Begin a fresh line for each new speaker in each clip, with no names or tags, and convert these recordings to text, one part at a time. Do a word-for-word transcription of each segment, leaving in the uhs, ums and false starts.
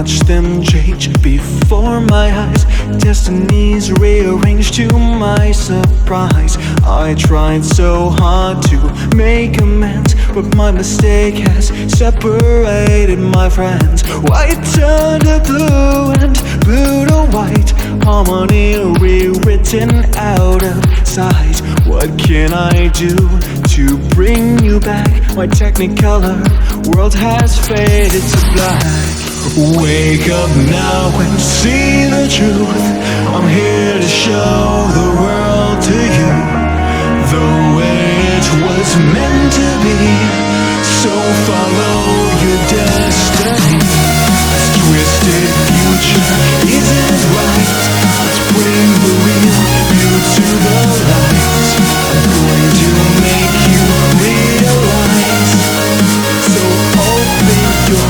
watch them change before my eyes. Destinies rearranged to my surprise. I tried so hard to make amends, but my mistake has separated my friends. White turned to blue and blue to white, harmony rewritten out of sight. What can I do to bring you back? My technicolor world has faded to black. Wake up now and see the truth. I'm here to show the world to you the way it was meant to be. So follow your destiny. This twisted future isn't right. Let's bring the real you to the light. I'm going to make you realize. So open your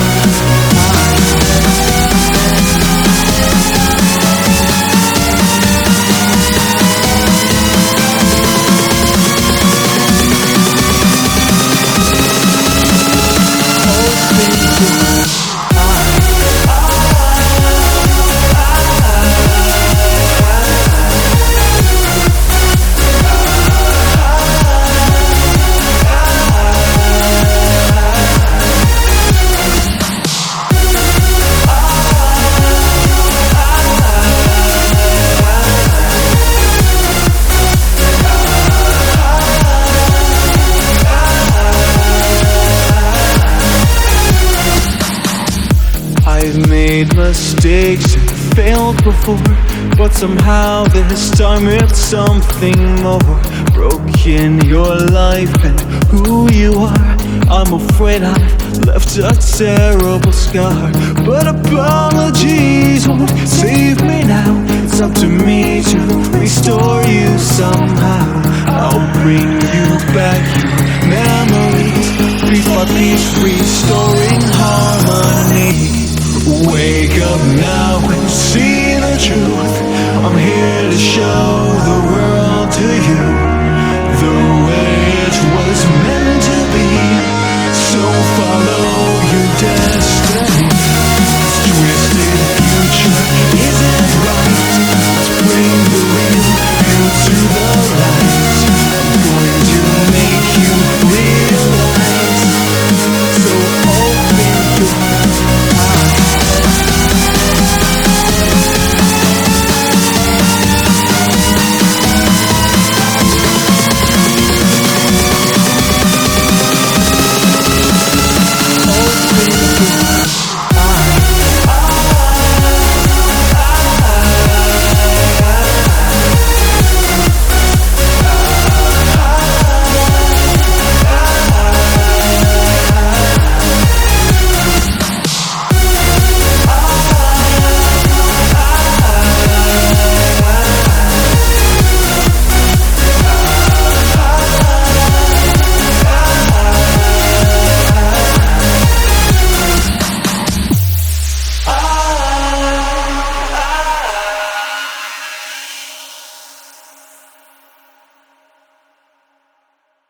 I've made mistakes and failed before, but somehow this time it's something more. Broken your life and who you are. I'm afraid I've left a terrible scar, but apologies won't save me now. It's up to me to restore you somehow. I'll bring you back your memories, piece by piece, restoring heart.